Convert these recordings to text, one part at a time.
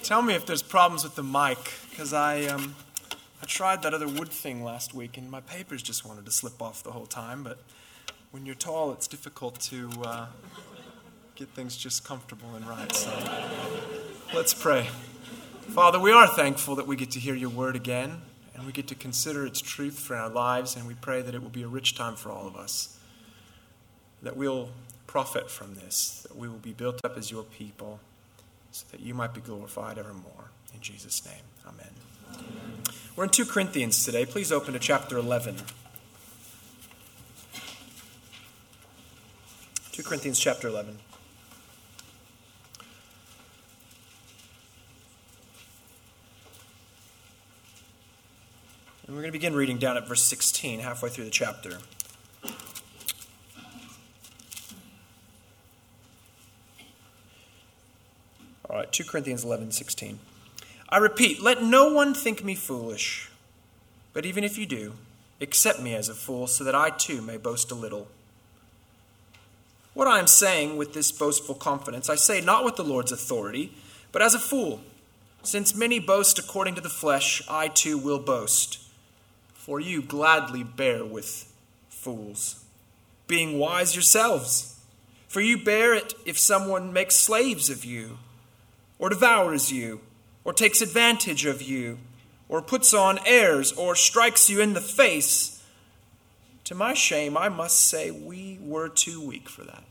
Tell me if there's problems with the mic, because I tried that other wood thing last week, and my papers just wanted to slip off the whole time. But when you're tall, it's difficult to get things just comfortable and right. So let's pray. Father, we are thankful that we get to hear your word again, and we get to consider its truth for our lives, and we pray that it will be a rich time for all of us, that we'll profit from this, that we will be built up as your people, so that you might be glorified evermore. In Jesus' name, amen. We're in 2 Corinthians today. Please open to chapter 11. 2 Corinthians chapter 11. And we're going to begin reading down at verse 16, halfway through the chapter. All right, 2 Corinthians 11:16. I repeat, let no one think me foolish, but even if you do, accept me as a fool, so that I too may boast a little. What I am saying with this boastful confidence, I say not with the Lord's authority, but as a fool. Since many boast according to the flesh, I too will boast. For you gladly bear with fools, being wise yourselves. For you bear it if someone makes slaves of you, or devours you, or takes advantage of you, or puts on airs, or strikes you in the face. To my shame, I must say we were too weak for that.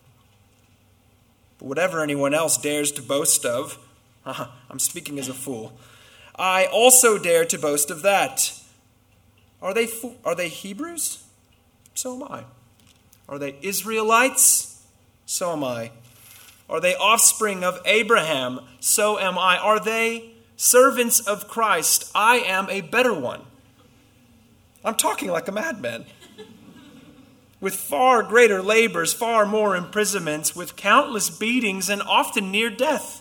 But whatever anyone else dares to boast of, I'm speaking as a fool, I also dare to boast of that. Are they Hebrews? So am I. Are they Israelites? So am I. Are they offspring of Abraham? So am I. Are they servants of Christ? I am a better one. I'm talking like a madman. With far greater labors, far more imprisonments, with countless beatings, and often near death.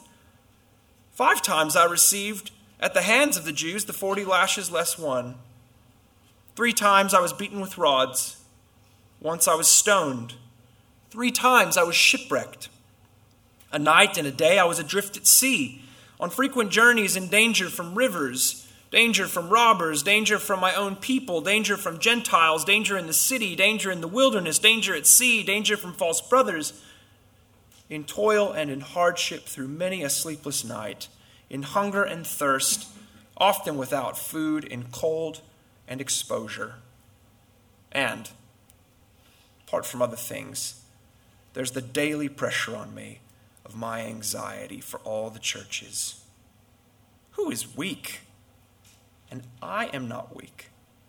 5 times I received at the hands of the Jews the 40 lashes less one. 3 times I was beaten with rods. Once I was stoned. 3 times I was shipwrecked. A night and a day I was adrift at sea, on frequent journeys in danger from rivers, danger from robbers, danger from my own people, danger from Gentiles, danger in the city, danger in the wilderness, danger at sea, danger from false brothers, in toil and in hardship through many a sleepless night, in hunger and thirst, often without food, in cold and exposure. And, apart from other things, there's the daily pressure on me of my anxiety for all the churches. Who is weak? And I am not weak.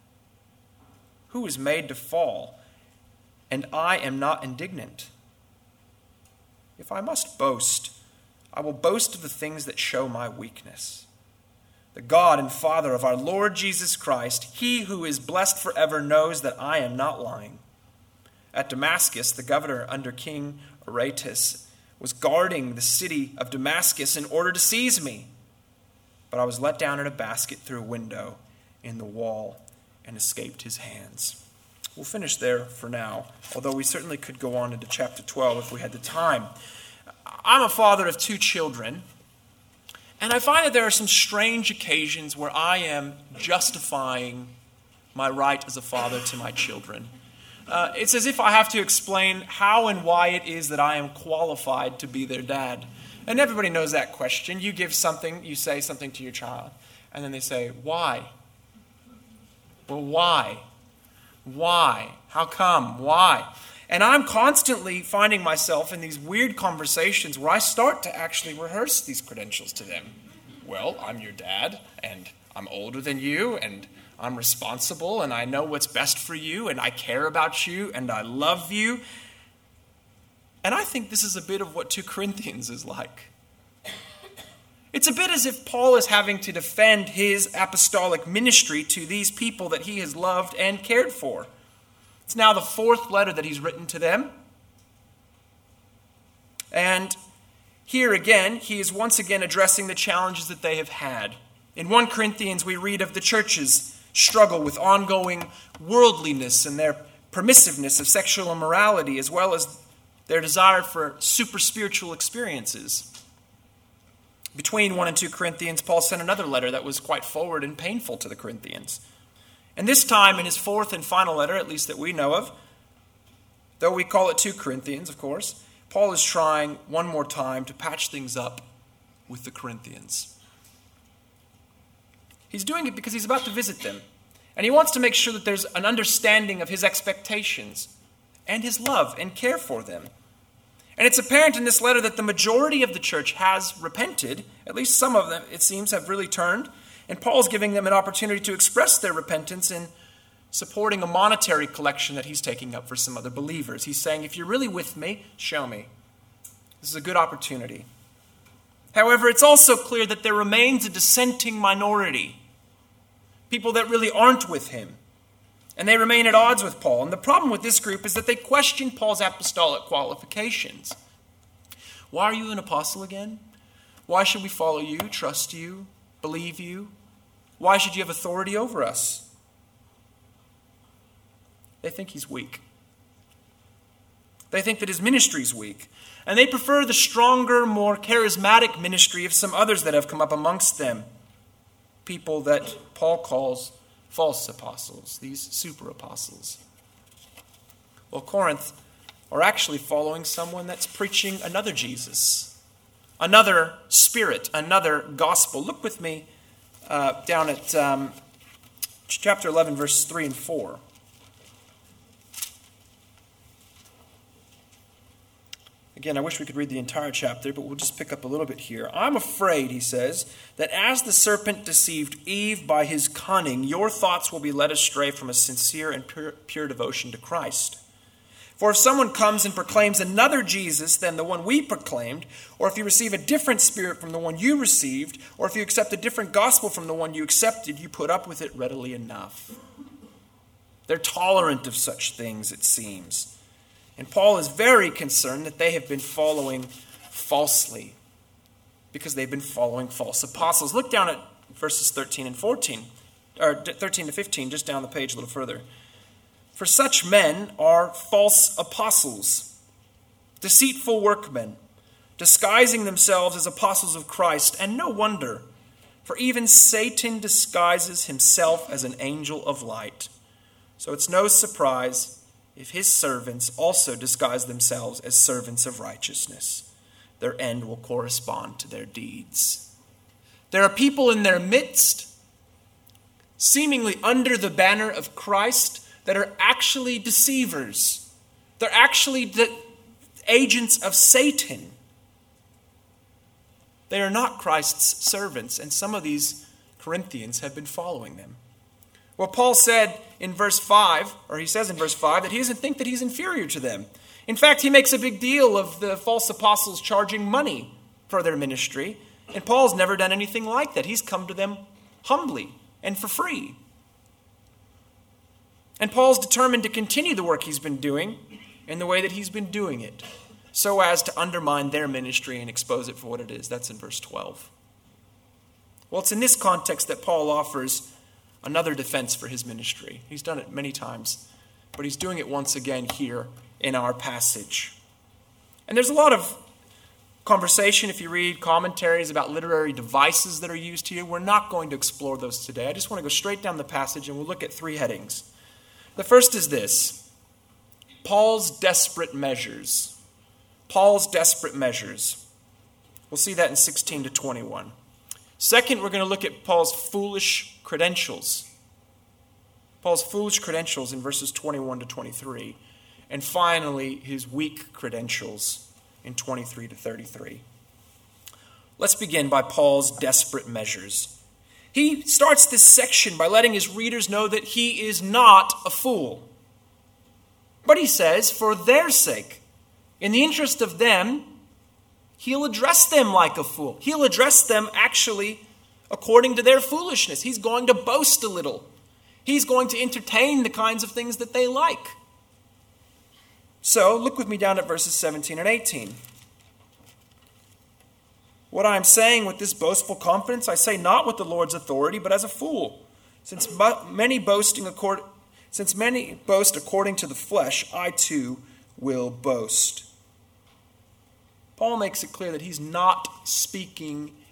Who is made to fall? And I am not indignant. If I must boast, I will boast of the things that show my weakness. The God and Father of our Lord Jesus Christ, he who is blessed forever, knows that I am not lying. At Damascus, the governor under King Aretas was guarding the city of Damascus in order to seize me. But I was let down in a basket through a window in the wall and escaped his hands. We'll finish there for now, although we certainly could go on into chapter 12 if we had the time. I'm a father of 2 children, and I find that there are some strange occasions where I am justifying my right as a father to my children. It's as if I have to explain how and why it is that I am qualified to be their dad. And everybody knows that question. You give something, you say something to your child, and then they say, why? Well, why? Why? How come? Why? And I'm constantly finding myself in these weird conversations where I start to actually rehearse these credentials to them. Well, I'm your dad, and I'm older than you, and I'm responsible, and I know what's best for you, and I care about you, and I love you. And I think this is a bit of what 2 Corinthians is like. It's a bit as if Paul is having to defend his apostolic ministry to these people that he has loved and cared for. It's now the 4th letter that he's written to them. And here again, he is once again addressing the challenges that they have had. In 1 Corinthians, we read of the church's struggle with ongoing worldliness and their permissiveness of sexual immorality, as well as their desire for super spiritual experiences. Between 1 and 2 Corinthians, Paul sent another letter that was quite forward and painful to the Corinthians. And this time, in his fourth and final letter, at least that we know of, though we call it 2 Corinthians, of course, Paul is trying one more time to patch things up with the Corinthians. He's doing it because he's about to visit them. And he wants to make sure that there's an understanding of his expectations and his love and care for them. And it's apparent in this letter that the majority of the church has repented. At least some of them, it seems, have really turned. And Paul's giving them an opportunity to express their repentance in supporting a monetary collection that he's taking up for some other believers. He's saying, if you're really with me, show me. This is a good opportunity. However, it's also clear that there remains a dissenting minority. People that really aren't with him. And they remain at odds with Paul. And the problem with this group is that they question Paul's apostolic qualifications. Why are you an apostle again? Why should we follow you, trust you, believe you? Why should you have authority over us? They think he's weak. They think that his ministry is weak. And they prefer the stronger, more charismatic ministry of some others that have come up amongst them. People that Paul calls false apostles, these super apostles. Well, Corinth are actually following someone that's preaching another Jesus, another spirit, another gospel. Look with me down at chapter 11, verses 3 and 4. Again, I wish we could read the entire chapter, but we'll just pick up a little bit here. I'm afraid, he says, that as the serpent deceived Eve by his cunning, your thoughts will be led astray from a sincere and pure devotion to Christ. For if someone comes and proclaims another Jesus than the one we proclaimed, or if you receive a different spirit from the one you received, or if you accept a different gospel from the one you accepted, you put up with it readily enough. They're tolerant of such things, it seems. And Paul is very concerned that they have been following falsely because they've been following false apostles. Look down at verses 13 and 14, or 13 to 15, just down the page a little further. For such men are false apostles, deceitful workmen, disguising themselves as apostles of Christ, and no wonder, for even Satan disguises himself as an angel of light. So it's no surprise if his servants also disguise themselves as servants of righteousness. Their end will correspond to their deeds. There are people in their midst, seemingly under the banner of Christ, that are actually deceivers. They're actually the agents of Satan. They are not Christ's servants, and some of these Corinthians have been following them. Well, Paul said in verse 5, or he says in verse 5, that he doesn't think that he's inferior to them. In fact, he makes a big deal of the false apostles charging money for their ministry, and Paul's never done anything like that. He's come to them humbly and for free. And Paul's determined to continue the work he's been doing in the way that he's been doing it, so as to undermine their ministry and expose it for what it is. That's in verse 12. Well, it's in this context that Paul offers another defense for his ministry. He's done it many times, but he's doing it once again here in our passage. And there's a lot of conversation if you read commentaries about literary devices that are used here. We're not going to explore those today. I just want to go straight down the passage and we'll look at 3 headings. The first is this: Paul's desperate measures. Paul's desperate measures. We'll see that in 16 to 21. Second, we're going to look at Paul's foolish credentials. Paul's foolish credentials in verses 21 to 23. And finally, his weak credentials in 23 to 33. Let's begin by Paul's desperate measures. He starts this section by letting his readers know that he is not a fool. But he says, for their sake, in the interest of them, he'll address them like a fool. He'll address them actually according to their foolishness. He's going to boast a little. He's going to entertain the kinds of things that they like. So, look with me down at verses 17 and 18. What I am saying with this boastful confidence, I say not with the Lord's authority, but as a fool. Since many boast according to the flesh, I too will boast. Paul makes it clear that he's not speaking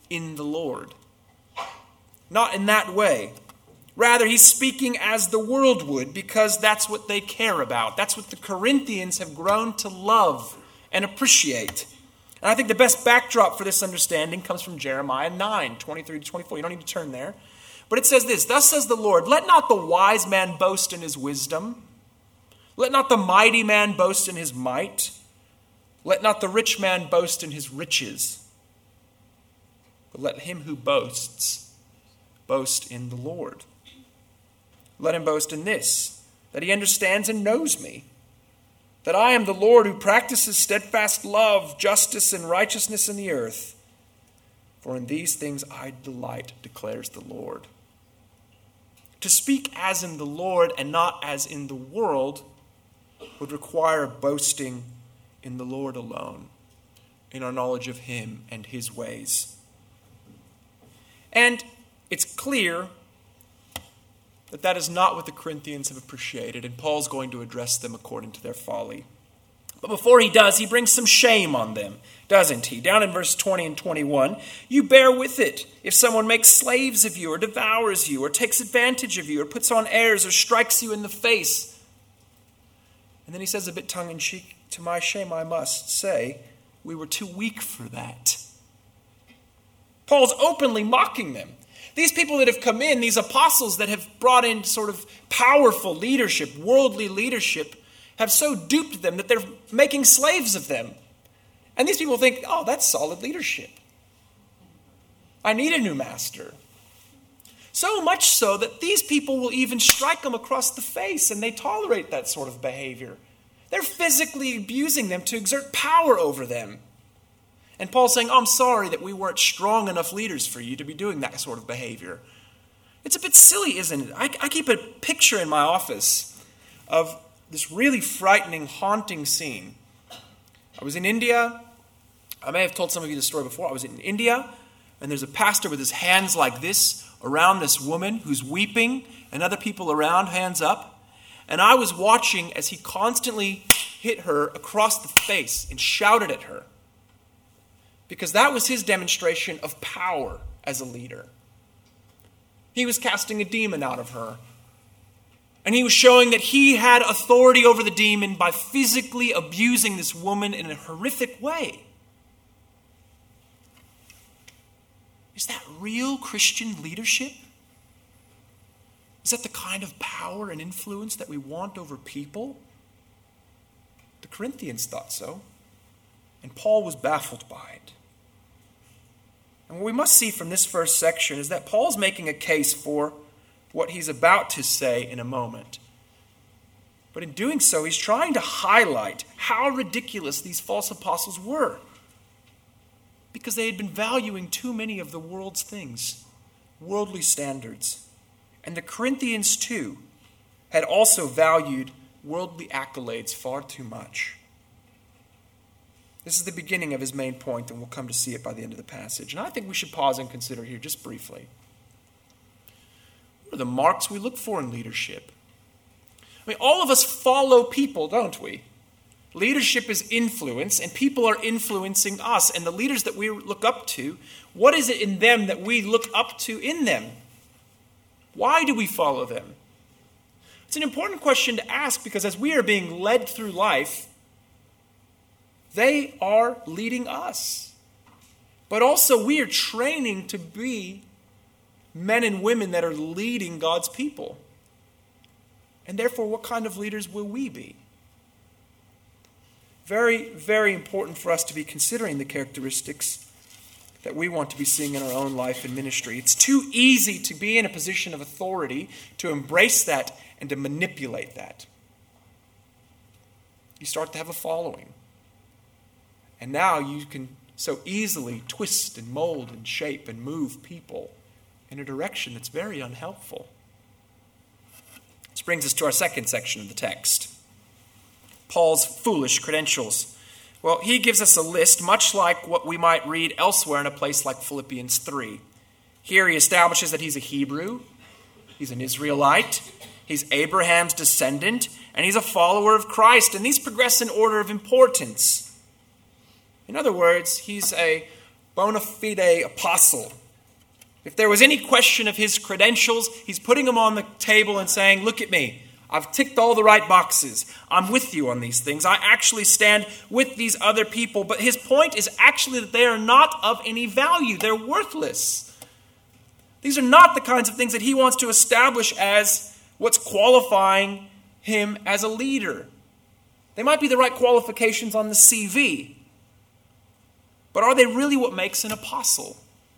in the Lord. Not in that way. Rather, he's speaking as the world would, because that's what they care about. That's what the Corinthians have grown to love and appreciate. And I think the best backdrop for this understanding comes from Jeremiah 9, 23 to 24. You don't need to turn there. But it says this, "Thus says the Lord, let not the wise man boast in his wisdom. Let not the mighty man boast in his might. Let not the rich man boast in his riches. But let him who boasts, boast in the Lord. Let him boast in this, that he understands and knows me, that I am the Lord who practices steadfast love, justice, and righteousness in the earth. For in these things I delight, declares the Lord." To speak as in the Lord and not as in the world would require boasting in the Lord alone, in our knowledge of him and his ways. And it's clear that that is not what the Corinthians have appreciated, and Paul's going to address them according to their folly. But before he does, he brings some shame on them, doesn't he? Down in verse 20 and 21, "You bear with it if someone makes slaves of you, or devours you, or takes advantage of you, or puts on airs, or strikes you in the face." And then he says a bit tongue-in-cheek, "To my shame I must say, we were too weak for that." Paul's openly mocking them. These people that have come in, these apostles that have brought in sort of powerful leadership, worldly leadership, have so duped them that they're making slaves of them. And these people think, oh, that's solid leadership. I need a new master. So much so that these people will even strike them across the face, and they tolerate that sort of behavior. They're physically abusing them to exert power over them. And Paul's saying, I'm sorry that we weren't strong enough leaders for you to be doing that sort of behavior. It's a bit silly, isn't it? I keep a picture in my office of this really frightening, haunting scene. I was in India. I may have told some of you the story before. I was in India, and there's a pastor with his hands like this around this woman who's weeping, and other people around, hands up. And I was watching as he constantly hit her across the face and shouted at her, because that was his demonstration of power as a leader. He was casting a demon out of her. And he was showing that he had authority over the demon by physically abusing this woman in a horrific way. Is that real Christian leadership? Is that the kind of power and influence that we want over people? The Corinthians thought so. And Paul was baffled by it. And what we must see from this first section is that Paul's making a case for what he's about to say in a moment. But in doing so, he's trying to highlight how ridiculous these false apostles were, because they had been valuing too many of the world's things, worldly standards. And the Corinthians, too, had also valued worldly accolades far too much. This is the beginning of his main point, and we'll come to see it by the end of the passage. And I think we should pause and consider here just briefly. What are the marks we look for in leadership? I mean, all of us follow people, don't we? Leadership is influence, and people are influencing us. And the leaders that we look up to, what is it in them that we look up to in them? Why do we follow them? It's an important question to ask, because as we are being led through life, they are leading us. But also we are training to be men and women that are leading God's people. And therefore, what kind of leaders will we be? Very, very important for us to be considering the characteristics that we want to be seeing in our own life and ministry. It's too easy to be in a position of authority, to embrace that and to manipulate that. You start to have a following. And now you can so easily twist and mold and shape and move people in a direction that's very unhelpful. This brings us to our second section of the text. Paul's foolish credentials. Well, he gives us a list much like what we might read elsewhere in a place like Philippians 3. Here he establishes that he's a Hebrew, he's an Israelite, he's Abraham's descendant, and he's a follower of Christ. And these progress in order of importance. In other words, he's a bona fide apostle. If there was any question of his credentials, he's putting them on the table and saying, look at me. I've ticked all the right boxes. I'm with you on these things. I actually stand with these other people. But his point is actually that they are not of any value. They're worthless. These are not the kinds of things that he wants to establish as what's qualifying him as a leader. They might be the right qualifications on the CV. But are they really what makes an apostle?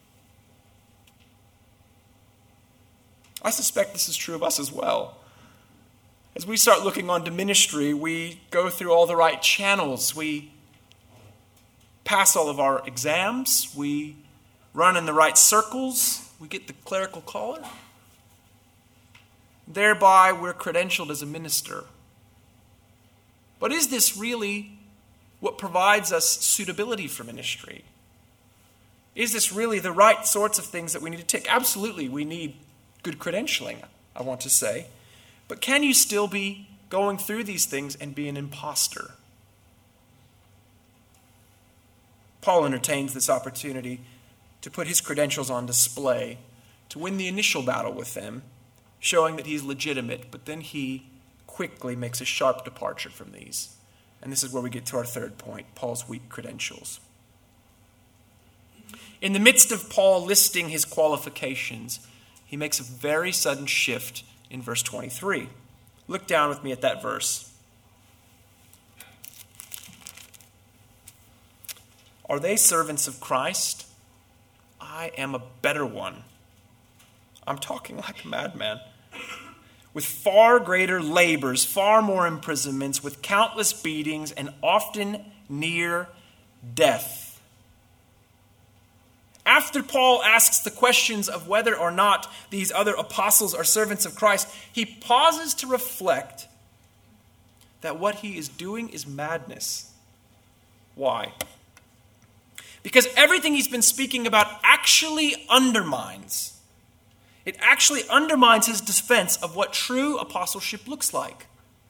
I suspect this is true of us as well. As we start looking onto ministry, we go through all the right channels. We pass all of our exams. We run in the right circles. We get the clerical collar. Thereby, we're credentialed as a minister. But is this really what provides us suitability for ministry? Is this really the right sorts of things that we need to tick? Absolutely, we need good credentialing, I want to say. But can you still be going through these things and be an imposter? Paul entertains this opportunity to put his credentials on display, to win the initial battle with them, showing that he's legitimate, but then he quickly makes a sharp departure from these. And this is where we get to our third point, Paul's weak credentials. In the midst of Paul listing his qualifications, he makes a very sudden shift in verse 23. Look down with me at that verse. Are they servants of Christ? I am a better one. I'm talking like a madman. With far greater labors, far more imprisonments, with countless beatings, and often near death. After Paul asks the questions of whether or not these other apostles are servants of Christ, he pauses to reflect that what he is doing is madness. Why? Because everything he's been speaking about actually undermines. It actually undermines his defense of what true apostleship looks like.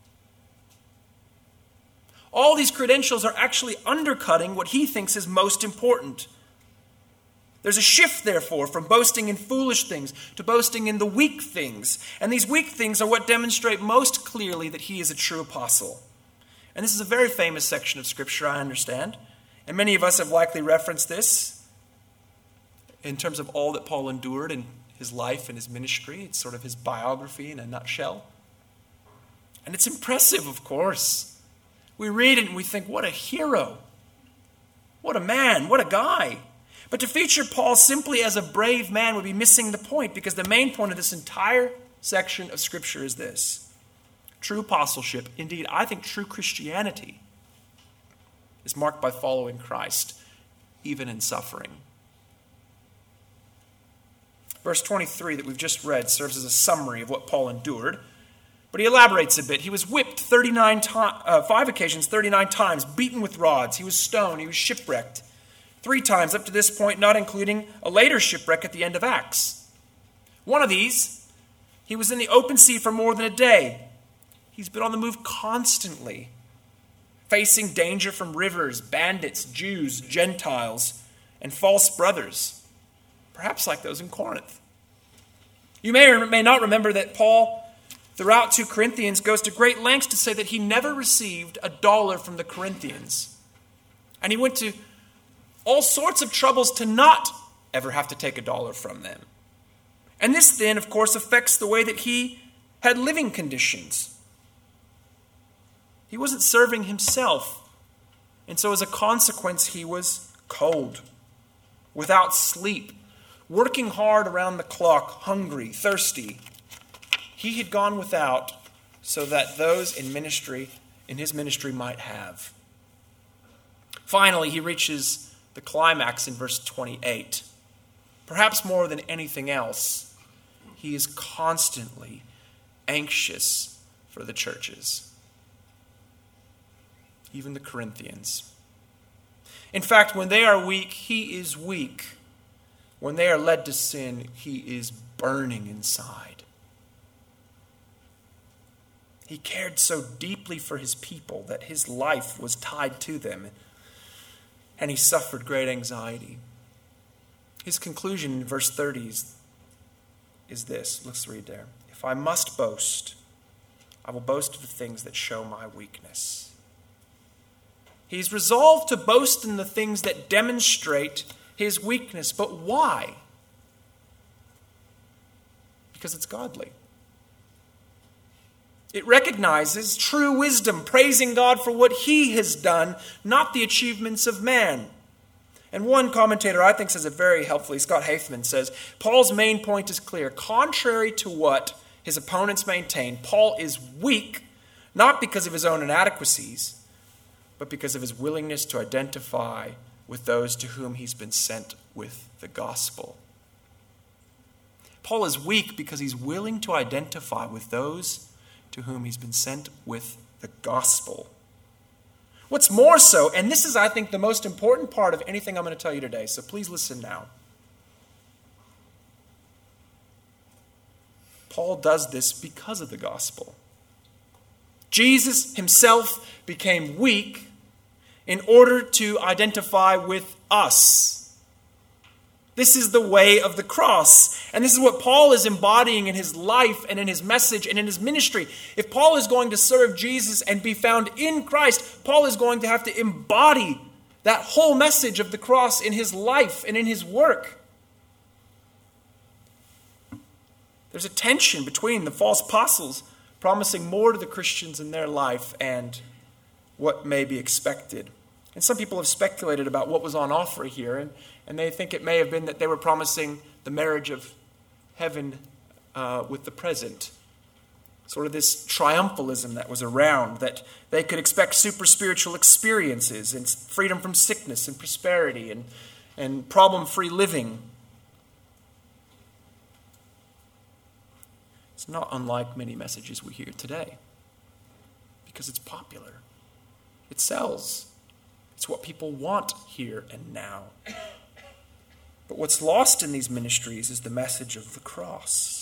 All these credentials are actually undercutting what he thinks is most important. There's a shift, therefore, from boasting in foolish things to boasting in the weak things. And these weak things are what demonstrate most clearly that he is a true apostle. And this is a very famous section of Scripture, I understand. And many of us have likely referenced this in terms of all that Paul endured in his life and his ministry. It's sort of his biography in a nutshell. And it's impressive, of course. We read it and we think, what a hero. What a man. What a guy. But to feature Paul simply as a brave man would be missing the point, because the main point of this entire section of Scripture is this. True apostleship, indeed, I think true Christianity, is marked by following Christ, even in suffering. Verse 23 that we've just read serves as a summary of what Paul endured, but he elaborates a bit. He was whipped 5 occasions, 39 times, beaten with rods. He was stoned. He was shipwrecked 3 times up to this point, not including a later shipwreck at the end of Acts. One of these, he was in the open sea for more than a day. He's been on the move constantly, facing danger from rivers, bandits, Jews, Gentiles, and false brothers, perhaps like those in Corinth. You may or may not remember that Paul, throughout 2 Corinthians, goes to great lengths to say that he never received $1 from the Corinthians. And he went to all sorts of troubles to not ever have to take $1 from them. And this then, of course, affects the way that he had living conditions. He wasn't serving himself. And so as a consequence, he was cold, without sleep, working hard around the clock, hungry, thirsty. He had gone without so that those in his ministry might have. Finally, he reaches the climax in verse 28. Perhaps more than anything else, he is constantly anxious for the churches, even the Corinthians. In fact, when they are weak, he is weak. When they are led to sin, he is burning inside. He cared so deeply for his people that his life was tied to them, and he suffered great anxiety. His conclusion in verse 30 is this. Let's read there. If I must boast, I will boast of the things that show my weakness. He's resolved to boast in the things that demonstrate his weakness. But why? Because it's godly. It recognizes true wisdom, praising God for what he has done, not the achievements of man. And one commentator, I think, says it very helpfully. Scott Haithman says, Paul's main point is clear. Contrary to what his opponents maintain, Paul is weak, not because of his own inadequacies, but because of his willingness to identify with those to whom he's been sent with the gospel. Paul is weak because he's willing to identify with those to whom he's been sent with the gospel. What's more so, and this is, I think, the most important part of anything I'm going to tell you today, so please listen now. Paul does this because of the gospel. Jesus himself became weak in order to identify with us. This is the way of the cross. And this is what Paul is embodying in his life and in his message and in his ministry. If Paul is going to serve Jesus and be found in Christ, Paul is going to have to embody that whole message of the cross in his life and in his work. There's a tension between the false apostles promising more to the Christians in their life and what may be expected. And some people have speculated about what was on offer here, and they think it may have been that they were promising the marriage of heaven with the present. Sort of this triumphalism that was around, that they could expect super spiritual experiences and freedom from sickness and prosperity and problem-free living. It's not unlike many messages we hear today, because it's popular. It sells. It's what people want here and now. But what's lost in these ministries is the message of the cross.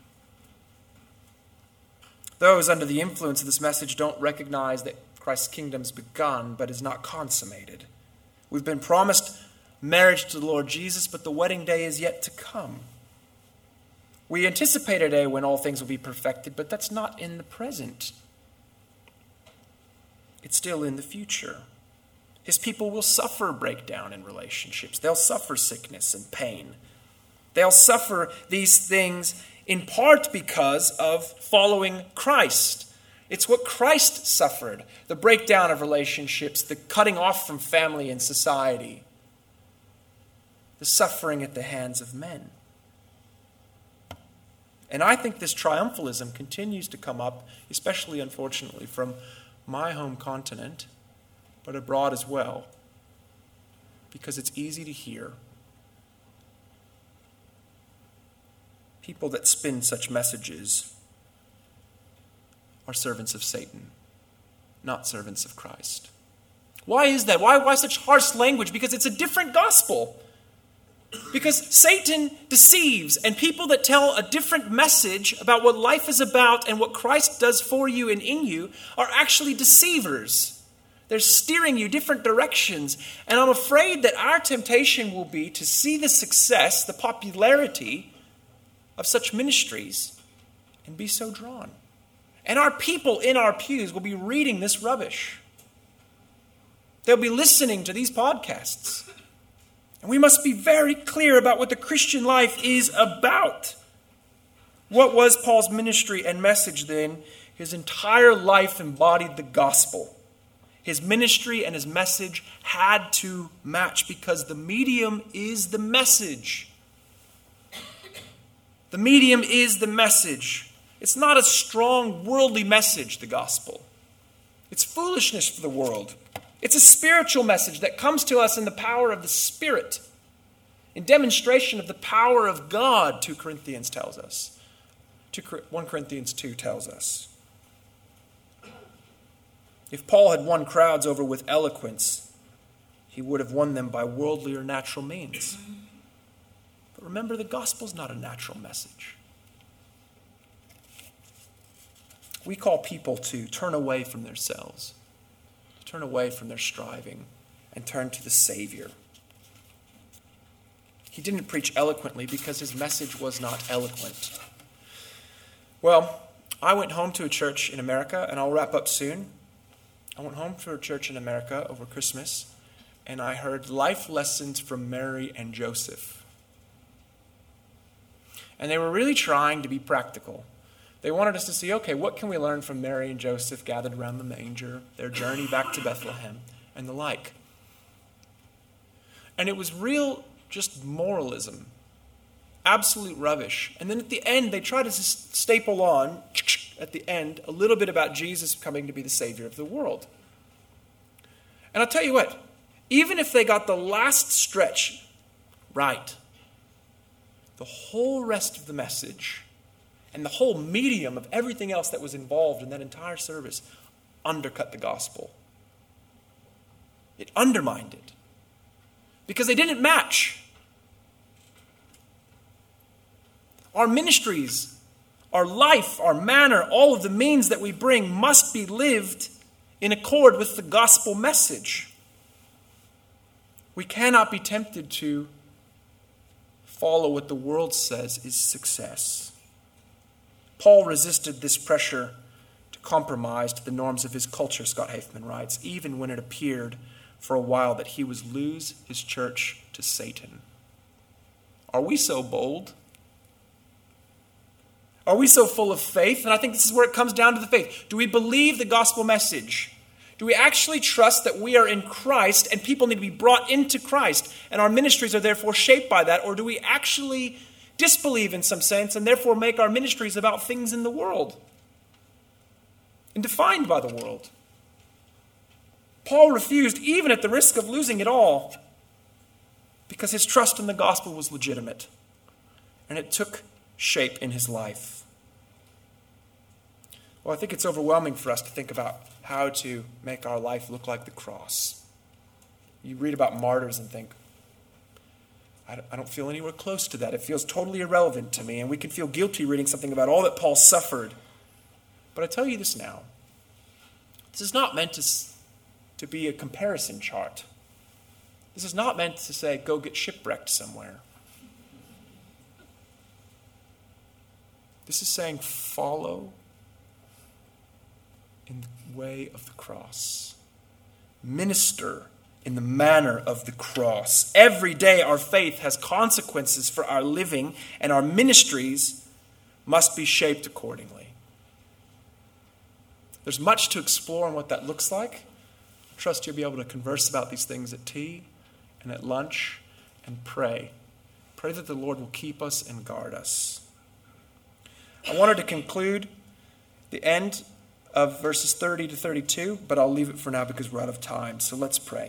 Those under the influence of this message don't recognize that Christ's kingdom's begun but is not consummated. We've been promised marriage to the Lord Jesus, but the wedding day is yet to come. We anticipate a day when all things will be perfected, but that's not in the present. It's still in the future. His people will suffer breakdown in relationships. They'll suffer sickness and pain. They'll suffer these things in part because of following Christ. It's what Christ suffered, the breakdown of relationships, the cutting off from family and society, the suffering at the hands of men. And I think this triumphalism continues to come up, especially, unfortunately, from my home continent, but abroad as well, because it's easy to hear. People that spin such messages are servants of Satan, not servants of Christ. Why is that? Why such harsh language? Because it's a different gospel. Because Satan deceives, and people that tell a different message about what life is about and what Christ does for you and in you are actually deceivers. They're steering you different directions. And I'm afraid that our temptation will be to see the success, the popularity of such ministries and be so drawn. And our people in our pews will be reading this rubbish. They'll be listening to these podcasts. And we must be very clear about what the Christian life is about. What was Paul's ministry and message then? His entire life embodied the gospel. His ministry and his message had to match because the medium is the message. The medium is the message. It's not a strong worldly message, the gospel. It's foolishness for the world. It's a spiritual message that comes to us in the power of the Spirit, in demonstration of the power of God, 2 Corinthians tells us. 1 Corinthians 2 tells us. If Paul had won crowds over with eloquence, he would have won them by worldly or natural means. But remember, the gospel's not a natural message. We call people to turn away from themselves, to turn away from their striving, and turn to the Savior. He didn't preach eloquently because his message was not eloquent. Well, I went home to a church in America, and I'll wrap up soon. I went home to a church in America over Christmas, and I heard life lessons from Mary and Joseph. And they were really trying to be practical. They wanted us to see, okay, what can we learn from Mary and Joseph gathered around the manger, their journey back to Bethlehem, and the like. And it was real just moralism. Absolute rubbish. And then at the end, they tried to staple on, at the end, a little bit about Jesus coming to be the Savior of the world. And I'll tell you what, even if they got the last stretch right, the whole rest of the message and the whole medium of everything else that was involved in that entire service undercut the gospel. It undermined it. Because they didn't match. Our ministries, our life, our manner, all of the means that we bring must be lived in accord with the gospel message. We cannot be tempted to follow what the world says is success. Paul resisted this pressure to compromise to the norms of his culture, Scott Hafemann writes, even when it appeared for a while that he would lose his church to Satan. Are we so bold? Are we so full of faith? And I think this is where it comes down to the faith. Do we believe the gospel message? Do we actually trust that we are in Christ and people need to be brought into Christ and our ministries are therefore shaped by that? Or do we actually disbelieve in some sense and therefore make our ministries about things in the world and defined by the world? Paul refused, even at the risk of losing it all, because his trust in the gospel was legitimate and it took shape in his life. Well, I think it's overwhelming for us to think about how to make our life look like the cross. You read about martyrs and think, I don't feel anywhere close to that. It feels totally irrelevant to me, and we can feel guilty reading something about all that Paul suffered. But I tell you this now. This is not meant to be a comparison chart. This is not meant to say, go get shipwrecked somewhere. This is saying, follow in the way of the cross. Minister in the manner of the cross. Every day our faith has consequences for our living, and our ministries must be shaped accordingly. There's much to explore on what that looks like. I trust you'll be able to converse about these things at tea and at lunch and pray. Pray that the Lord will keep us and guard us. I wanted to conclude the end of verses 30 to 32, but I'll leave it for now because we're out of time. So let's pray.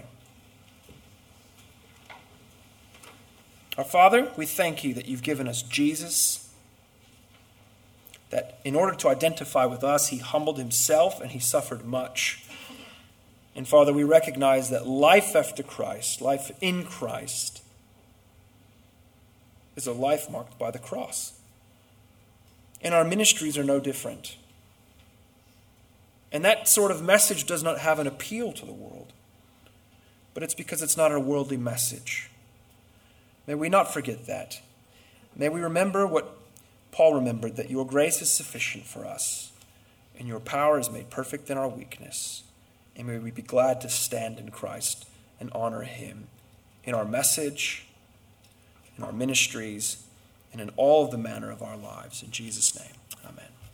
Our Father, we thank you that you've given us Jesus, that in order to identify with us, he humbled himself and he suffered much. And Father, we recognize that life after Christ, life in Christ, is a life marked by the cross. And our ministries are no different. And that sort of message does not have an appeal to the world. But it's because it's not a worldly message. May we not forget that. May we remember what Paul remembered, that your grace is sufficient for us, and your power is made perfect in our weakness. And may we be glad to stand in Christ and honor him in our message, in our ministries, and in all of the manner of our lives. In Jesus' name, amen.